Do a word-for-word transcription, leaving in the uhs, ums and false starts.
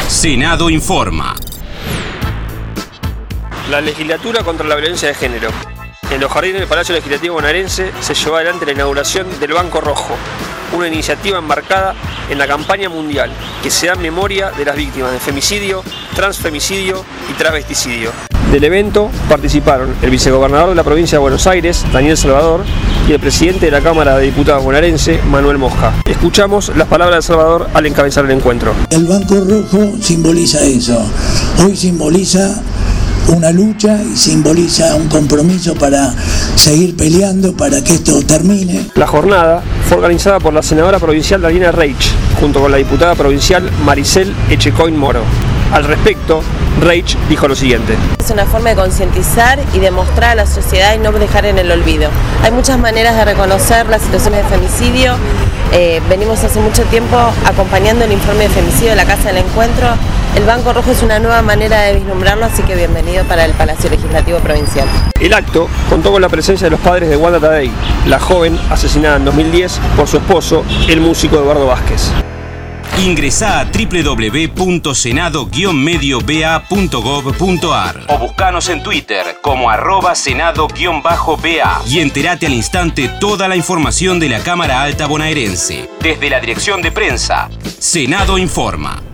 Senado informa. La legislatura contra la violencia de género. En los jardines del Palacio Legislativo bonaerense se llevó adelante la inauguración del Banco Rojo, una iniciativa embarcada en la campaña mundial que se da en memoria de las víctimas de femicidio, transfemicidio y travesticidio. Del evento participaron el vicegobernador de la provincia de Buenos Aires, Daniel Salvador, y el presidente de la Cámara de Diputados bonaerense, Manuel Mosca. Escuchamos las palabras de Salvador al encabezar el encuentro. El Banco Rojo simboliza eso. Hoy simboliza una lucha y simboliza un compromiso para seguir peleando para que esto termine. La jornada fue organizada por la senadora provincial Daniela Reich, junto con la diputada provincial Maricel Echecoin Moro. Al respecto, Reich dijo lo siguiente. Es una forma de concientizar y de mostrar a la sociedad y no dejar en el olvido. Hay muchas maneras de reconocer las situaciones de femicidio. Eh, venimos hace mucho tiempo acompañando el informe de femicidio de la Casa del Encuentro. El Banco Rojo es una nueva manera de vislumbrarlo, así que bienvenido para el Palacio Legislativo Provincial. El acto contó con la presencia de los padres de Wanda Tadei, la joven asesinada en dos mil diez por su esposo, el músico Eduardo Vázquez. Ingresá a doble u doble u doble u punto senado guion medio b a punto gov punto a r o buscanos en Twitter como arroba senado guion bajo b a y entérate al instante toda la información de la Cámara Alta bonaerense. Desde la dirección de prensa, Senado informa.